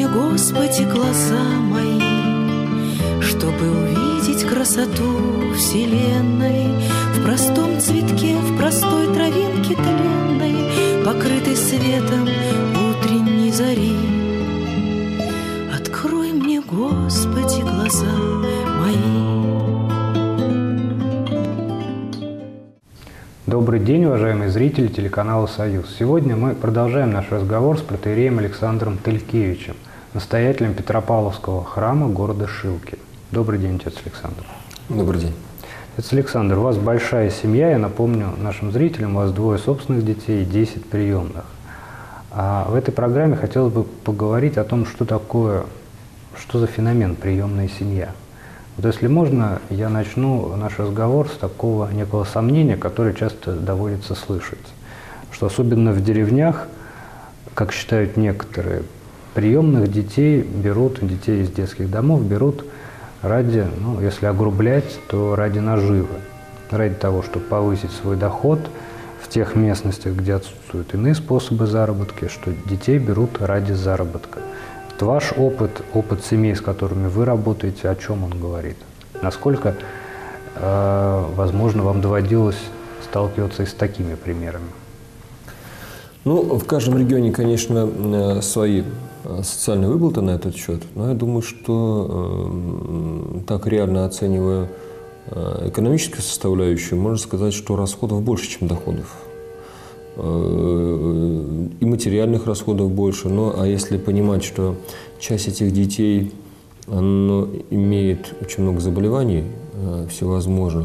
Господи, глаза мои, чтобы увидеть красоту вселенной в простом цветке, в простой травинке тленной, покрытой светом утренней зари. Открой мне, Господи, глаза мои. Добрый день, уважаемые зрители телеканала «Союз». Сегодня мы продолжаем наш разговор с протоиереем Александром Тылькевичем, настоятелем Петропавловского храма города Шилки. Добрый день, отец Александр. Добрый день. Отец Александр, у вас большая семья, я напомню нашим зрителям, у вас 2 собственных детей и 10 приемных. А в этой программе хотелось бы поговорить о том, что за феномен приемная семья. Вот если можно, я начну наш разговор с такого некого сомнения, которое часто доводится слышать, что особенно в деревнях, как считают некоторые, приемных детей детей из детских домов берут ради, если огрублять, то ради наживы, ради того, чтобы повысить свой доход в тех местностях, где отсутствуют иные способы заработка, что детей берут ради заработка. Ваш опыт семей, с которыми вы работаете, о чем он говорит? Насколько, возможно, вам доводилось сталкиваться и с такими примерами? В каждом регионе, конечно, свои социальные выплаты на этот счет, но я думаю, что так реально оценивая экономическую составляющую, можно сказать, что расходов больше, чем доходов. И материальных расходов больше. А если понимать, что часть этих детей имеет очень много заболеваний всевозможных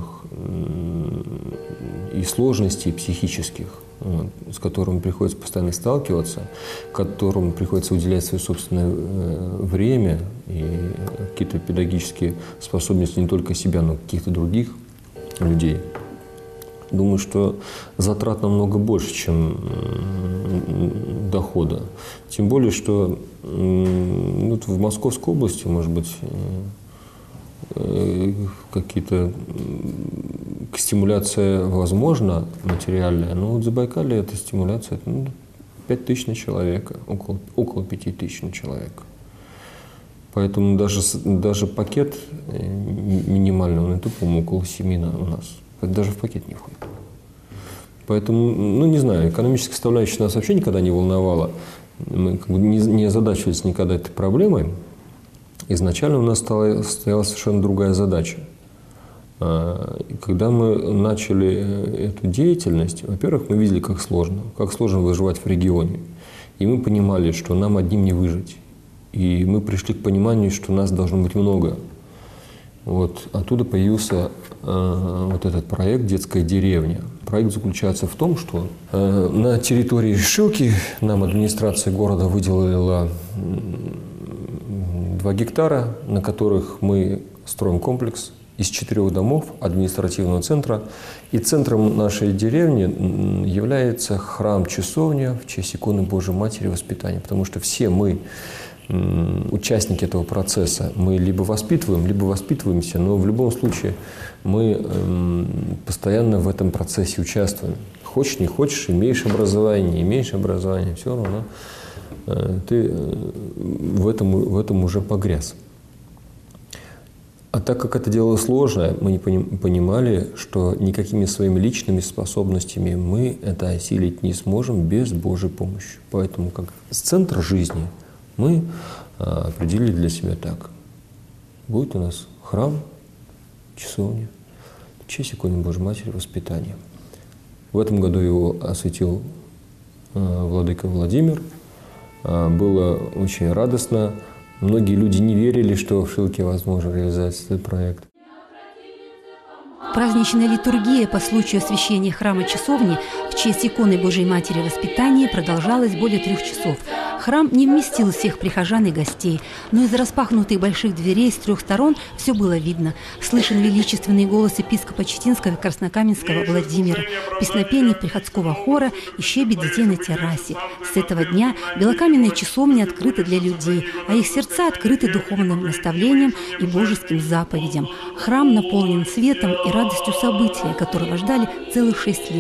и сложностей психических, с которыми приходится постоянно сталкиваться, которым приходится уделять свое собственное время и какие-то педагогические способности не только себя, но и каких-то других людей. Думаю, что затрат намного больше, чем дохода. Тем более, что в Московской области, может быть, какие-то стимуляция возможна материальная, но в Забайкалье эта стимуляция 5 тысяч на человека, около 5 тысяч на человека. Поэтому даже пакет минимальный, он это, по-моему, около 7 у нас. Даже в пакет не входит. Поэтому, не знаю, экономическая составляющая нас вообще никогда не волновала. Мы не озадачивались никогда этой проблемой. Изначально у нас стояла совершенно другая задача. Когда мы начали эту деятельность, во-первых, мы видели, как сложно выживать в регионе. И мы понимали, что нам одним не выжить. И мы пришли к пониманию, что нас должно быть много. Оттуда появился этот проект «Детская деревня». Проект заключается в том, что на территории Шилки нам администрация города выделила 2 гектара, на которых мы строим комплекс из 4 домов административного центра. И центром нашей деревни является храм-часовня в честь иконы Божией Матери Воспитания, потому что все мы, участники этого процесса, мы либо воспитываем, либо воспитываемся, но в любом случае мы постоянно в этом процессе участвуем. Хочешь, не хочешь, имеешь образование, не имеешь образования, все равно ты в этом уже погряз. А так как это дело сложное, мы не понимали, что никакими своими личными способностями мы это осилить не сможем без Божьей помощи. Поэтому как центр жизни мы определили для себя так. Будет у нас храм, часовня, в честь иконы Божией Матери Воспитания. В этом году его осветил владыка Владимир. Было очень радостно. Многие люди не верили, что в Шилке возможно реализовать этот проект. Праздничная литургия по случаю освящения храма-часовни в честь иконы Божией Матери Воспитания продолжалась более 3 часов. Храм не вместил всех прихожан и гостей, но из распахнутых больших дверей с 3 сторон все было видно. Слышен величественный голос епископа Читинского и Краснокаменского Владимира, песнопение приходского хора и щебет детей на террасе. С этого дня белокаменные часовни открыты для людей, а их сердца открыты духовным наставлением и божеским заповедям. Храм наполнен светом и радостью события, которого ждали целых 6 лет.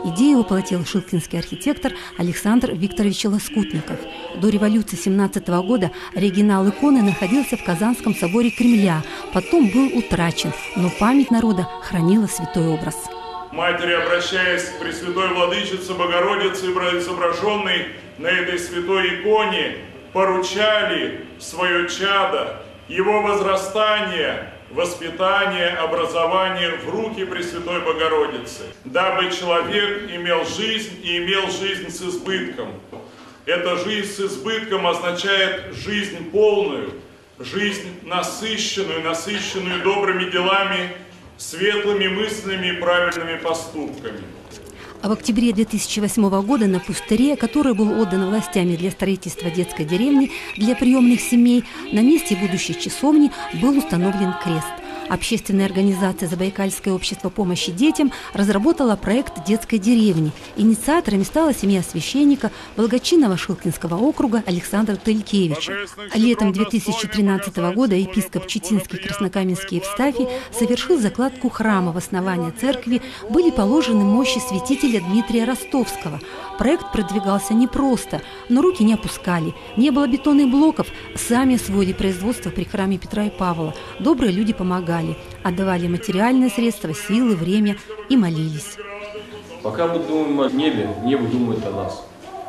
Идею воплотил шилкинский архитектор Александр Викторович Лоскутников. До революции 17 года оригинал иконы находился в Казанском соборе Кремля, потом был утрачен, но память народа хранила святой образ. Матери, обращаясь к Пресвятой Владычице Богородице, изображенной на этой святой иконе, поручали свое чадо, его возрастание, воспитание, образование в руки Пресвятой Богородицы, дабы человек имел жизнь и имел жизнь с избытком. Эта жизнь с избытком означает жизнь полную, жизнь насыщенную добрыми делами, светлыми мыслями и правильными поступками. А в октябре 2008 года на пустыре, который был отдан властями для строительства детской деревни для приемных семей, на месте будущей часовни был установлен крест. Общественная организация «Забайкальское общество помощи детям» разработала проект детской деревни. Инициаторами стала семья священника благочинного Шилкинского округа Александра Тылькевича. Летом 2013 года епископ Читинский Краснокаменский Евстафий совершил закладку храма. В основание церкви были положены мощи святителя Дмитрия Ростовского. Проект продвигался непросто, но руки не опускали. Не было бетонных блоков, сами освоили производство при храме Петра и Павла. Добрые люди помогали, отдавали материальные средства, силы, время и молились. Пока мы думаем о небе, небо думает о нас.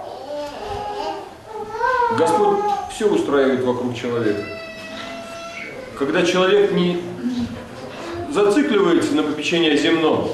Господь все устраивает вокруг человека. Когда человек не зацикливается на попечении земном,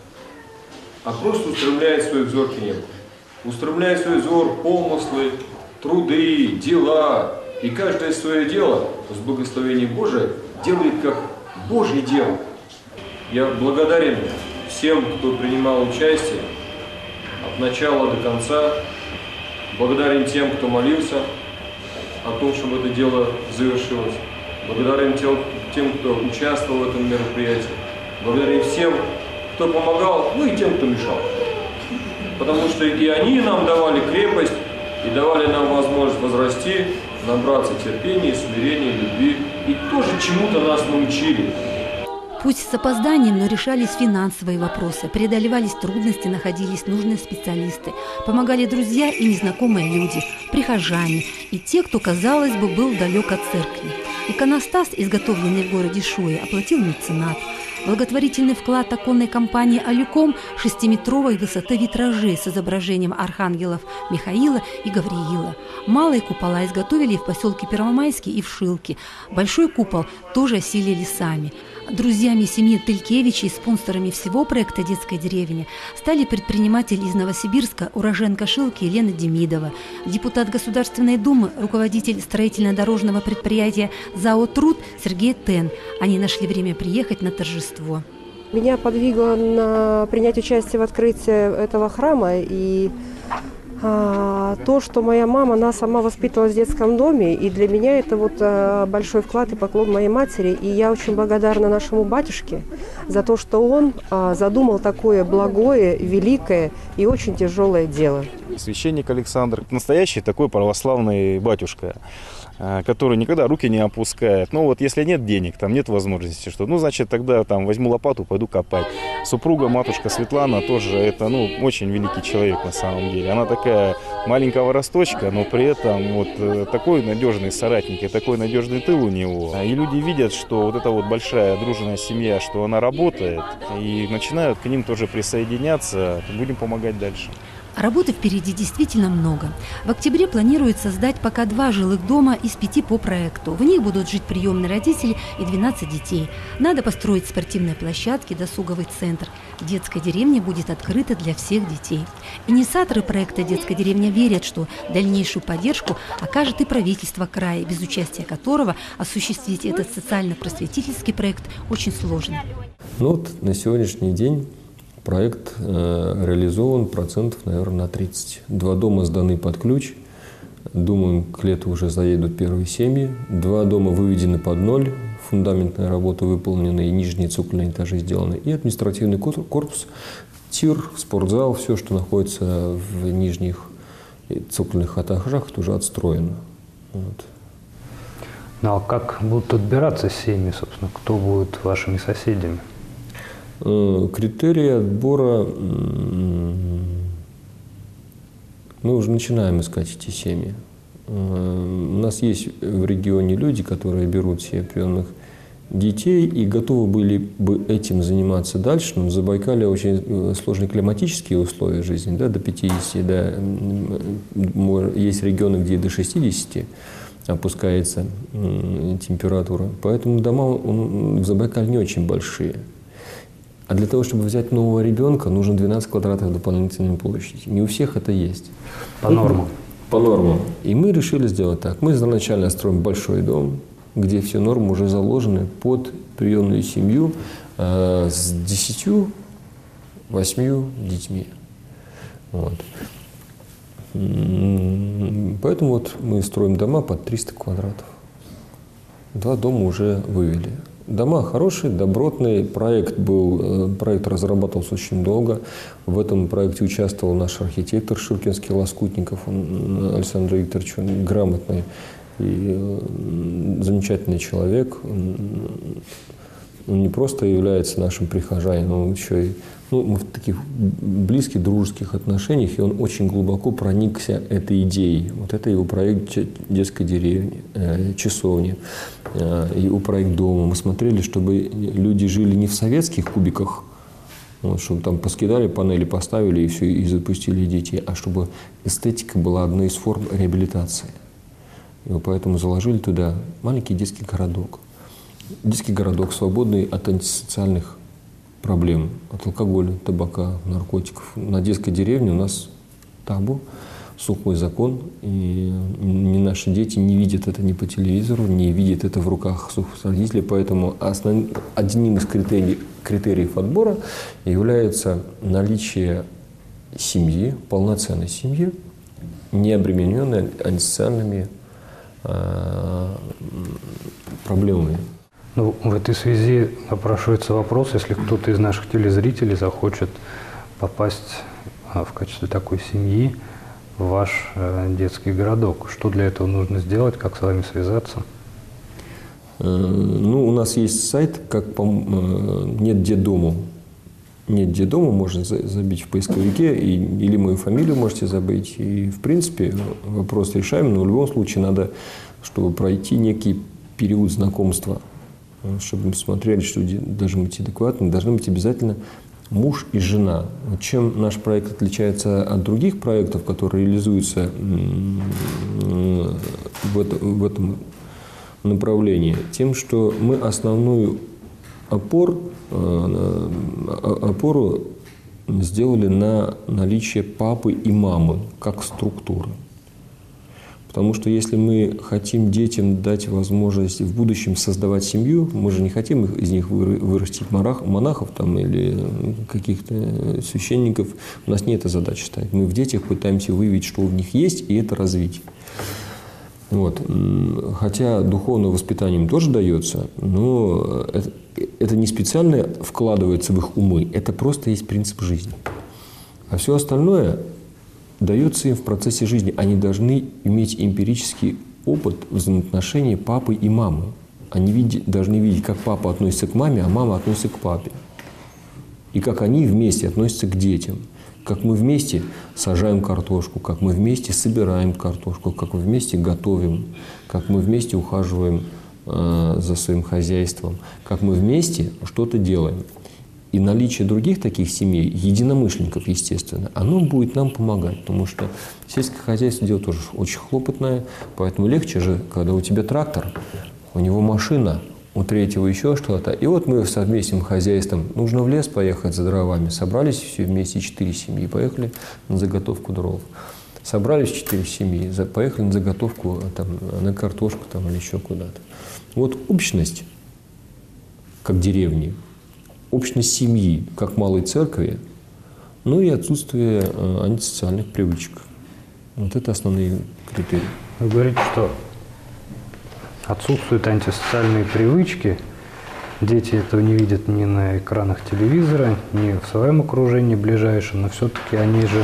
а просто устремляет свой взор к небу. Устремляет свой взор, помыслы, труды, дела. И каждое свое дело с благословением Божия делает как Божье дело. Я благодарен всем, кто принимал участие от начала до конца. Благодарен тем, кто молился о том, чтобы это дело завершилось. Благодарен тем, кто участвовал в этом мероприятии. Благодарен всем, кто помогал, ну и тем, кто мешал. Потому что и они нам давали крепость, и давали нам возможность возрасти, набраться терпения, смирения, любви. И тоже чему-то нас научили. Пусть с опозданием, но решались финансовые вопросы, преодолевались трудности, находились нужные специалисты, помогали друзья и незнакомые люди, прихожане и те, кто, казалось бы, был далек от церкви. Иконостас, изготовленный в городе Шуе, оплатил меценат. Благотворительный вклад оконной компании «Алюком» 6-метровой высоты витражей с изображением архангелов Михаила и Гавриила. Малые купола изготовили в поселке Первомайский и в Шилке. Большой купол тоже осилили сами. Друзьями семьи Тылькевича и спонсорами всего проекта «Детская деревня» стали предприниматель из Новосибирска, уроженка Шилки Елена Демидова, депутат Государственной Думы, руководитель строительно-дорожного предприятия ЗАО «Труд» Сергей Тен. Они нашли время приехать на торжество. Меня подвигло на принять участие в открытии этого храма и то, что моя мама, она сама воспитывалась в детском доме, и для меня это вот большой вклад и поклон моей матери. И я очень благодарна нашему батюшке за то, что он задумал такое благое, великое и очень тяжелое дело. Священник Александр – настоящий такой православный батюшка, который никогда руки не опускает. Ну вот если нет денег, там нет возможности, что, ну значит тогда там возьму лопату, пойду копать. Супруга, матушка Светлана тоже это, ну, очень великий человек на самом деле. Она такая маленького росточка, но при этом вот такой надежный соратник и такой надежный тыл у него. И люди видят, что вот эта вот большая дружная семья, что она работает, и начинают к ним тоже присоединяться. Будем помогать дальше. Работы впереди действительно много. В октябре планируют создать пока 2 жилых дома из 5 по проекту. В них будут жить приемные родители и 12 детей. Надо построить спортивные площадки, досуговый центр. Детская деревня будет открыта для всех детей. Инициаторы проекта «Детская деревня» верят, что дальнейшую поддержку окажет и правительство края, без участия которого осуществить этот социально-просветительский проект очень сложно. Ну вот на сегодняшний день проект реализован процентов, наверное, на 30. 2 дома сданы под ключ. Думаем, к лету уже заедут первые семьи. 2 дома выведены под ноль. Фундаментная работа выполнена, и нижние цокольные этажи сделаны. И административный корпус, тир, спортзал, все, что находится в нижних цокольных этажах, это уже отстроено. Вот. Ну а как будут отбираться семьи, собственно, кто будет вашими соседями? Критерии отбора Мы уже начинаем искать эти семьи. У нас есть в регионе люди, которые берут себе приемных детей и готовы были бы этим заниматься дальше, но в Забайкале очень сложные климатические условия жизни, да, до 50, да, есть регионы, где до 60 опускается температура, поэтому дома в Забайкале не очень большие. А для того, чтобы взять нового ребенка, нужно 12 квадратов дополнительной площади. Не у всех это есть. По нормам. По нормам. И мы решили сделать так. Мы изначально строим большой дом, где все нормы уже заложены под приемную семью с 10-8 детьми. Вот. Поэтому вот мы строим дома под 300 квадратов. 2 дома уже вывели. Дома хорошие, добротные. Проект разрабатывался очень долго. В этом проекте участвовал наш архитектор Ширкинский Лоскутников, он, Александр Викторович, он грамотный и замечательный человек. Он не просто является нашим прихожанином, он еще и мы в таких близких дружеских отношениях, и он очень глубоко проникся этой идеей. Вот это его проект детской деревни, часовни, его проект дома. Мы смотрели, чтобы люди жили не в советских кубиках, вот, чтобы там поскидали панели, поставили и все, и запустили детей, а чтобы эстетика была одной из форм реабилитации. И мы поэтому заложили туда маленький детский городок. Детский городок, свободный от антисоциальных проблем, от алкоголя, табака, наркотиков. На детской деревне у нас табу, сухой закон, и наши дети не видят это ни по телевизору, не видят это в руках сухих родителей, поэтому одним из критериев отбора является наличие семьи, полноценной семьи, не обремененной антисоциальными проблемами. Ну, в этой связи напрашивается вопрос, если кто-то из наших телезрителей захочет попасть в качестве такой семьи в ваш детский городок. Что для этого нужно сделать, как с вами связаться? Ну, у нас есть сайт, «Нет детдому». «Нет детдому» можно забить в поисковике, или мою фамилию можете забыть. И, в принципе, вопрос решаем, но в любом случае надо, чтобы пройти некий период знакомства, чтобы мы смотрели, что должны быть адекватны, должны быть обязательно муж и жена. Чем наш проект отличается от других проектов, которые реализуются в этом направлении? Тем, что мы основную опору сделали на наличие папы и мамы как структуры. Потому что если мы хотим детям дать возможность в будущем создавать семью, мы же не хотим из них вырастить монахов там, или каких-то священников. У нас не эта задача стоит. Мы в детях пытаемся выявить, что в них есть, и это развить. Вот. Хотя духовное воспитание им тоже дается, но это не специально вкладывается в их умы, это просто есть принцип жизни. А все остальное дается им в процессе жизни. Они должны иметь эмпирический опыт взаимоотношений папы и мамы. Они должны видеть, как папа относится к маме, а мама относится к папе. И как они вместе относятся к детям. Как мы вместе сажаем картошку, как мы вместе собираем картошку, как мы вместе готовим, как мы вместе ухаживаем за своим хозяйством, как мы вместе что-то делаем. И наличие других таких семей, единомышленников, естественно, оно будет нам помогать, потому что сельское хозяйство дело тоже очень хлопотное, поэтому легче же, когда у тебя трактор, у него машина, у третьего еще что-то. И вот мы совместным хозяйством, нужно в лес поехать за дровами, собрались все вместе, 4 семьи, поехали на заготовку дров. Собрались 4 семьи, поехали на заготовку, там, на картошку там, или еще куда-то. Вот общность, как деревни, общность семьи, как малой церкви, ну и отсутствие антисоциальных привычек. Вот это основные критерии. Вы говорите, что отсутствуют антисоциальные привычки, дети этого не видят ни на экранах телевизора, ни в своем окружении ближайшем, но все-таки они же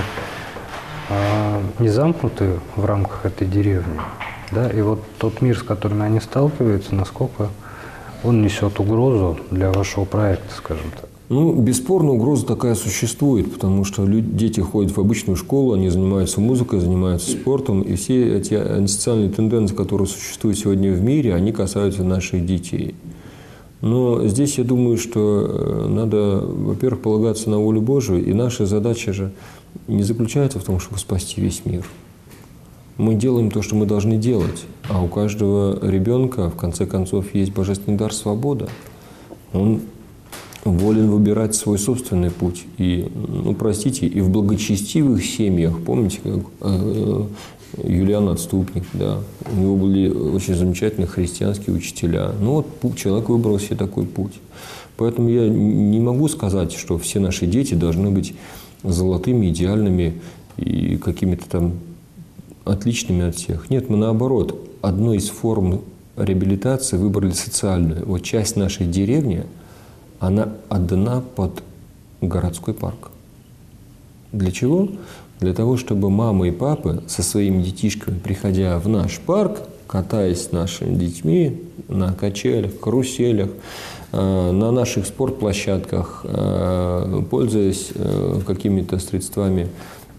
не замкнуты в рамках этой деревни. Да? И вот тот мир, с которым они сталкиваются, насколько он несет угрозу для вашего проекта, скажем так. Ну, бесспорно, угроза такая существует, потому что дети ходят в обычную школу, они занимаются музыкой, занимаются спортом, и все эти антисоциальные тенденции, которые существуют сегодня в мире, они касаются наших детей. Но здесь я думаю, что надо, во-первых, полагаться на волю Божию, и наша задача же не заключается в том, чтобы спасти весь мир. Мы делаем то, что мы должны делать, а у каждого ребенка, в конце концов, есть божественный дар свобода. Он волен выбирать свой собственный путь. И, ну, простите, и в благочестивых семьях, помните, как Юлиан Отступник, да, у него были очень замечательные христианские учителя. Ну вот человек выбрал себе такой путь. Поэтому я не могу сказать, что все наши дети должны быть золотыми, идеальными и какими-то там отличными от всех. Нет, мы наоборот, одной из форм реабилитации выбрали социальную. Вот часть нашей деревни, она отдана под городской парк. Для чего? Для того, чтобы мамы и папы со своими детишками, приходя в наш парк, катаясь с нашими детьми на качелях, каруселях, на наших спортплощадках, пользуясь какими-то средствами,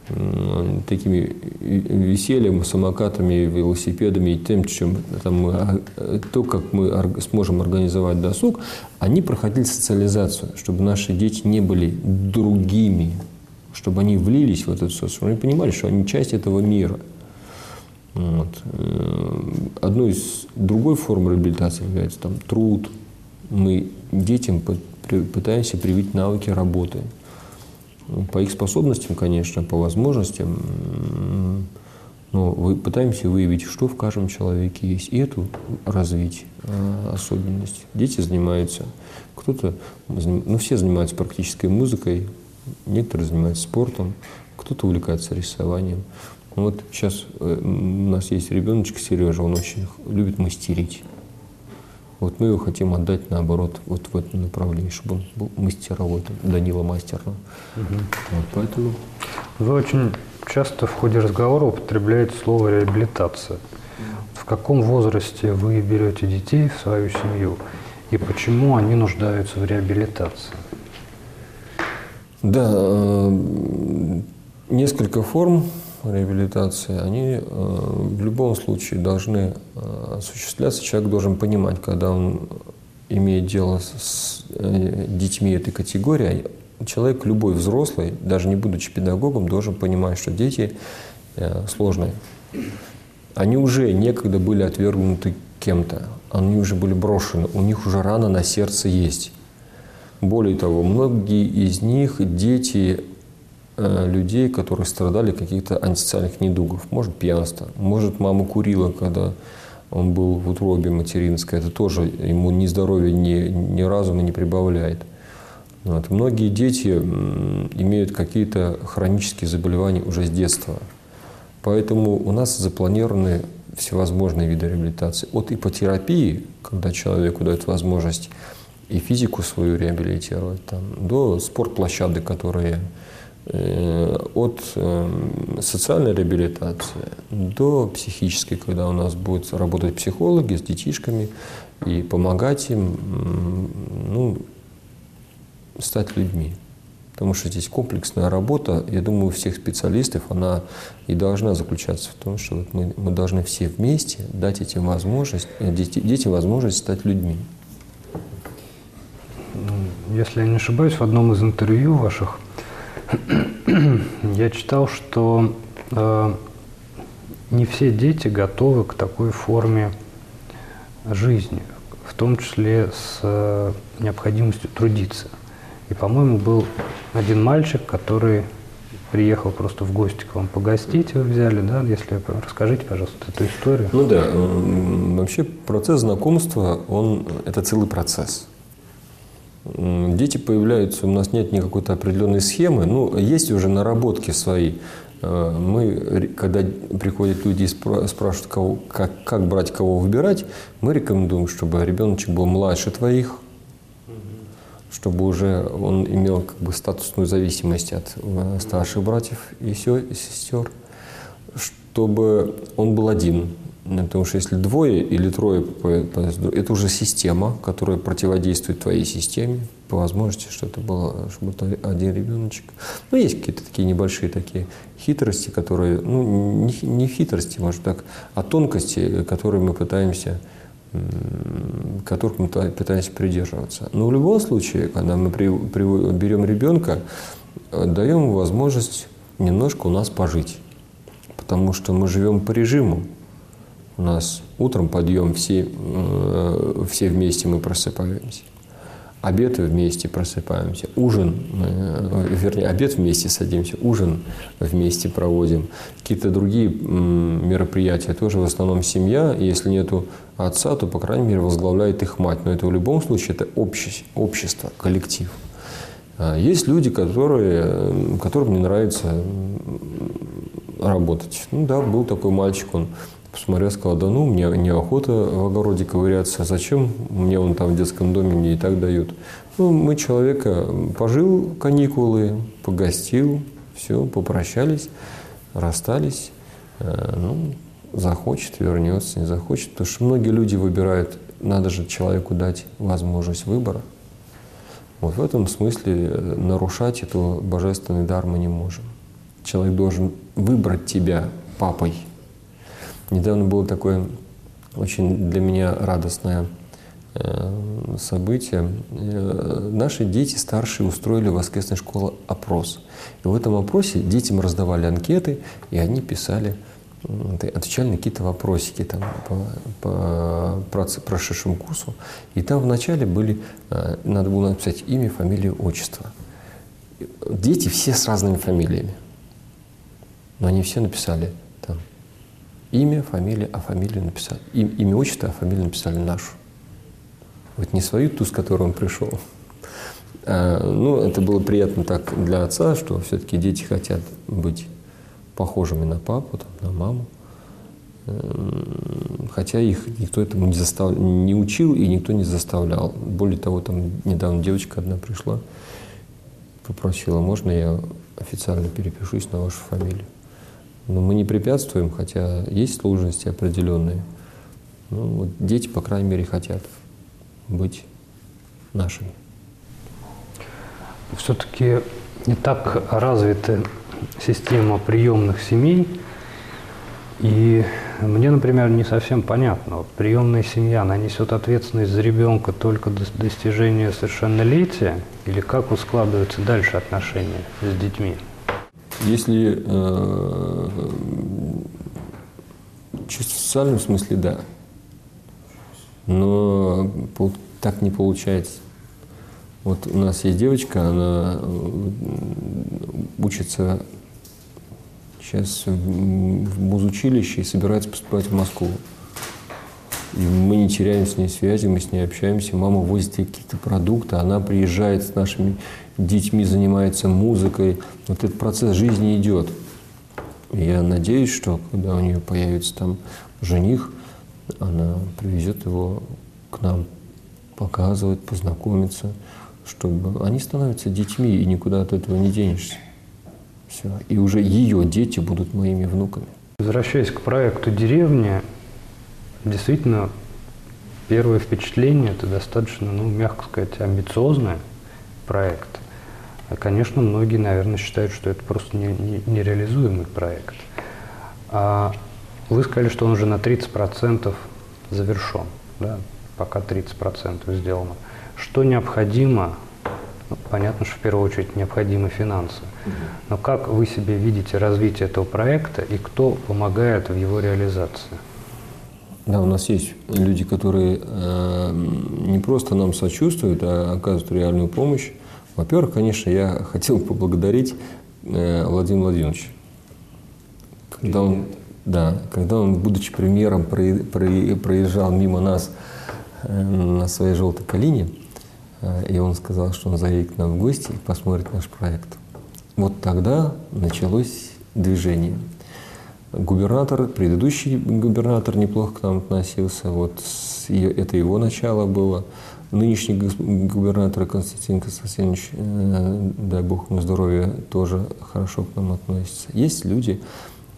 такими весельем, самокатами, велосипедами и тем, чем там, то, как мы сможем организовать досуг, они проходили социализацию, чтобы наши дети не были другими, чтобы они влились в этот социум, чтобы они понимали, что они часть этого мира. Вот. Одной из другой форм реабилитации является там, труд. Мы детям пытаемся привить навыки работы. По их способностям, конечно, по возможностям, но пытаемся выявить, что в каждом человеке есть, и эту развить особенность. Дети занимаются, все занимаются практической музыкой, некоторые занимаются спортом, кто-то увлекается рисованием. Вот сейчас у нас есть ребеночек Сережа, он очень любит мастерить. Вот мы его хотим отдать, наоборот, вот в этом направлении, чтобы он был мастеровой, Данила Мастер. Вот поэтому... Вы очень часто в ходе разговора употребляете слово «реабилитация». В каком возрасте вы берете детей в свою семью и почему они нуждаются в реабилитации? Да, несколько форм реабилитации, они в любом случае должны осуществляться. Человек должен понимать, когда он имеет дело с детьми этой категории, человек, любой взрослый, даже не будучи педагогом, должен понимать, что дети сложные. Они уже некогда были отвергнуты кем-то, они уже были брошены, у них уже рана на сердце есть. Более того, многие из них дети людей, которые страдали каких-то антисоциальных недугов. Может, пьянство, может, мама курила, когда он был в утробе материнской. Это тоже ему ни здоровья, ни разума не прибавляет. Вот. Многие дети имеют какие-то хронические заболевания уже с детства. Поэтому у нас запланированы всевозможные виды реабилитации. От ипотерапии, когда человеку дают возможность и физику свою реабилитировать, там, до спортплощадок, которые от социальной реабилитации до психической, когда у нас будут работать психологи с детишками и помогать им стать людьми. Потому что здесь комплексная работа, я думаю, у всех специалистов она и должна заключаться в том, что вот мы должны все вместе дать детям возможность стать людьми. Если я не ошибаюсь, в одном из интервью ваших я читал, что не все дети готовы к такой форме жизни, в том числе с необходимостью трудиться. И, по-моему, был один мальчик, который приехал просто в гости к вам погостить, вы взяли, да? Если расскажите, пожалуйста, эту историю. Ну да, вообще процесс знакомства, это целый процесс. Дети появляются, у нас нет никакой определенной схемы, есть уже наработки свои. Мы, когда приходят люди и спрашивают, как брать, кого выбирать, мы рекомендуем, чтобы ребеночек был младше твоих, чтобы уже он имел статусную зависимость от старших братьев и сестер, чтобы он был один. Потому что если двое или трое, это уже система, которая противодействует твоей системе. По возможности, что это было, чтобы это один ребеночек. Ну, есть какие-то такие небольшие такие хитрости, которые, ну, не хитрости, может так, а тонкости, которые мы пытаемся, которых мы пытаемся придерживаться. Но в любом случае, когда мы берем ребенка, даем ему возможность немножко у нас пожить. Потому что мы живем по режиму. У нас утром подъем, все вместе мы просыпаемся. Обед вместе просыпаемся. Ужин, вернее, обед вместе садимся, ужин вместе проводим. Какие-то другие мероприятия тоже в основном семья. Если нету отца, то, по крайней мере, возглавляет их мать. Но это в любом случае это общество, коллектив. Есть люди, которым не нравится работать. Ну да, был такой мальчик, он посмотрел, сказал: да ну, мне неохота в огороде ковыряться, зачем мне он там в детском доме, мне и так дают. Ну, мы человека пожил каникулы, погостил, все, попрощались, расстались. Ну, захочет, вернется, не захочет. Потому что многие люди выбирают, надо же человеку дать возможность выбора. Вот в этом смысле нарушать этот божественный дар мы не можем. Человек должен выбрать тебя папой. Недавно было такое очень для меня радостное событие. Наши дети старшие устроили в воскресной школе опрос. И в этом опросе детям раздавали анкеты, и они писали, отвечали на какие-то вопросики там, по прошедшему курсу. И там вначале надо было написать имя, фамилию, отчество. Дети все с разными фамилиями. Но они все написали там имя, фамилия, а фамилию написали. Имя, отчество, а фамилию написали нашу. Вот не свою, ту, с которой он пришел. Ну, это было приятно так для отца, что все-таки дети хотят быть похожими на папу, там, на маму. Хотя их никто этому не учил и никто не заставлял. Более того, там недавно девочка одна пришла, попросила: можно я официально перепишусь на вашу фамилию? Но мы не препятствуем, хотя есть сложности определенные. Ну, вот дети, по крайней мере, хотят быть нашими. Все-таки не так развита система приемных семей. И мне, например, не совсем понятно. Вот приемная семья, она несет ответственность за ребенка только до достижения совершеннолетия? Или как складываются дальше отношения с детьми? Если в социальном смысле, да. Но так не получается. Вот у нас есть девочка, она учится сейчас в музучилище и собирается поступать в Москву. И мы не теряем с ней связи, мы с ней общаемся. Мама возит ей какие-то продукты, она приезжает с нашими детьми, занимается музыкой. Вот этот процесс жизни идет. И я надеюсь, что когда у нее появится там жених, она привезет его к нам, показывать, познакомиться, чтобы они становятся детьми, и никуда от этого не денешься. Все. И уже ее дети будут моими внуками. Возвращаясь к проекту «Деревня», действительно, первое впечатление – это достаточно, мягко сказать, амбициозный проект. А, конечно, многие, наверное, считают, что это просто нереализуемый проект. А вы сказали, что он уже на 30% завершен, да? Пока 30% сделано. Что необходимо? Понятно, что в первую очередь необходимы финансы. Но как вы себе видите развитие этого проекта и кто помогает в его реализации? Да, у нас есть люди, которые не просто нам сочувствуют, а оказывают реальную помощь. Во-первых, конечно, я хотел поблагодарить Владимира Владимировича. Когда он, будучи премьером, проезжал мимо нас на своей желтой Калине, и он сказал, что он заедет к нам в гости и посмотрит наш проект. Вот тогда началось движение. Предыдущий губернатор неплохо к нам относился, это его начало было. Нынешний губернатор Константин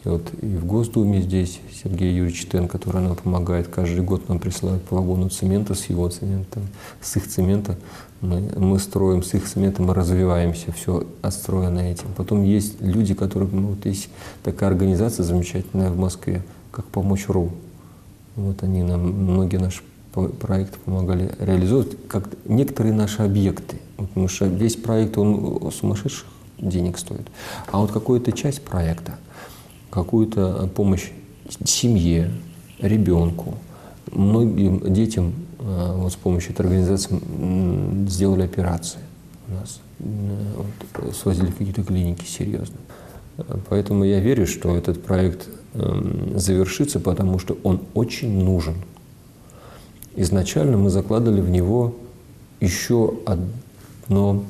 Вот и в Госдуме здесь Сергей Юрьевич Тен, который нам помогает. Каждый год нам присылают по вагону цемента с его цементом, с их цемента. Мы строим с их цементом, мы развиваемся, все отстроено этим. Потом есть люди, которые, вот есть такая организация замечательная в Москве, как «Помочь.ру». Вот они нам многие наши проекты помогали реализовывать, как некоторые наши объекты. Потому что весь проект, он сумасшедших денег стоит. А вот какая-то часть проекта, какую-то помощь семье, ребенку, многим детям вот с помощью этой организации сделали операции у нас. Вот, свозили в какие-то клиники серьезно. Поэтому я верю, что этот проект завершится, потому что он очень нужен. Изначально мы закладывали в него еще одно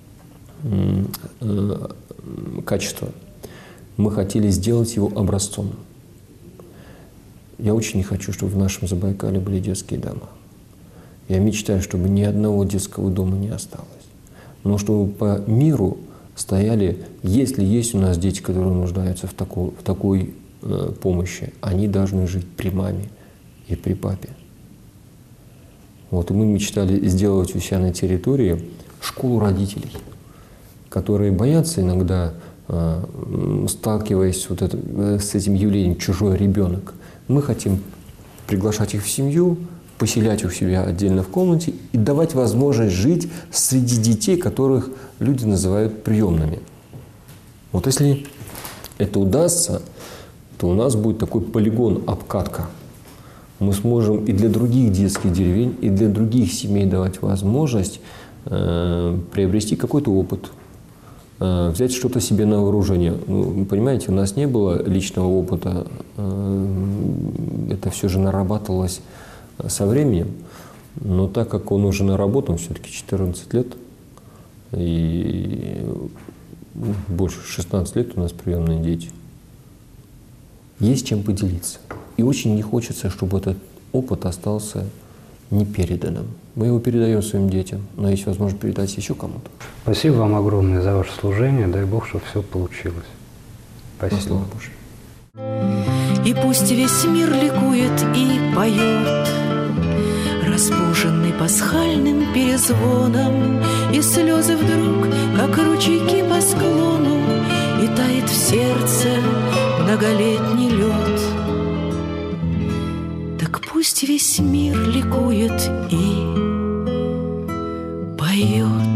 качество. Мы хотели сделать его образцом. Я очень не хочу, чтобы в нашем Забайкале были детские дома. Я мечтаю, чтобы ни одного детского дома не осталось. Но чтобы по миру стояли, если есть у нас дети, которые нуждаются в такой помощи, они должны жить при маме и при папе. Вот, и мы мечтали сделать у себя на территории школу родителей, которые боятся иногда, сталкиваясь с этим явлением «чужой ребенок». Мы хотим приглашать их в семью, поселять у себя отдельно в комнате и давать возможность жить среди детей, которых люди называют приемными. Вот если это удастся, то у нас будет такой полигон, обкатка. Мы сможем и для других детских деревень, и для других семей давать возможность приобрести какой-то опыт, взять что-то себе на вооружение. Вы понимаете, у нас не было личного опыта, это все же нарабатывалось со временем, но так как он уже наработан, все-таки 14 лет, и больше 16 лет у нас приемные дети, есть чем поделиться. И очень не хочется, чтобы этот опыт остался непереданным. Мы его передаем своим детям, но есть возможность передать еще кому-то. Спасибо вам огромное за ваше служение. Дай Бог, чтобы все получилось. Спасибо. Слава Божьему. И пусть весь мир ликует и поет, разбуженный пасхальным перезвоном, и слезы вдруг, как ручейки по склону, и тает в сердце многолетний лед. Так пусть весь мир ликует и поет.